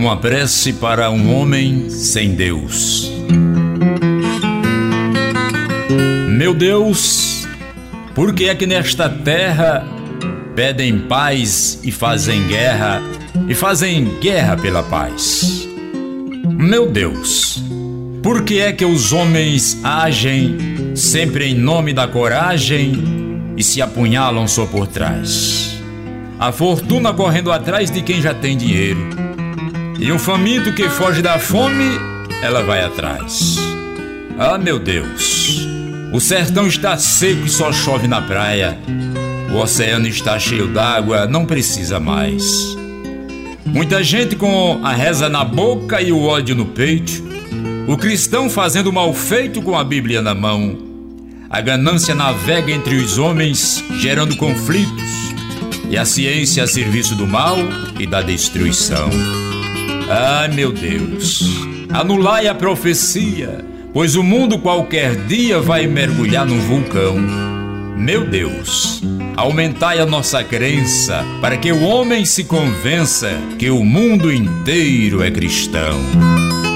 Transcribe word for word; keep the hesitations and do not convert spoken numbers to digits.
Uma prece para um homem sem Deus. Meu Deus, por que é que nesta terra pedem paz e fazem guerra, e fazem guerra pela paz? Meu Deus, por que é que os homens agem sempre em nome da coragem e se apunhalam só por trás? A fortuna correndo atrás de quem já tem dinheiro, e um faminto que foge da fome, ela vai atrás. Ah, meu Deus, o sertão está seco e só chove na praia. O oceano está cheio d'água, não precisa mais. Muita gente com a reza na boca e o ódio no peito. O cristão fazendo mal feito com a Bíblia na mão. A ganância navega entre os homens, gerando conflitos. E a ciência a serviço do mal e da destruição. Ai, meu Deus, anulai a profecia, pois o mundo qualquer dia vai mergulhar num vulcão. Meu Deus, aumentai a nossa crença, para que o homem se convença que o mundo inteiro é cristão.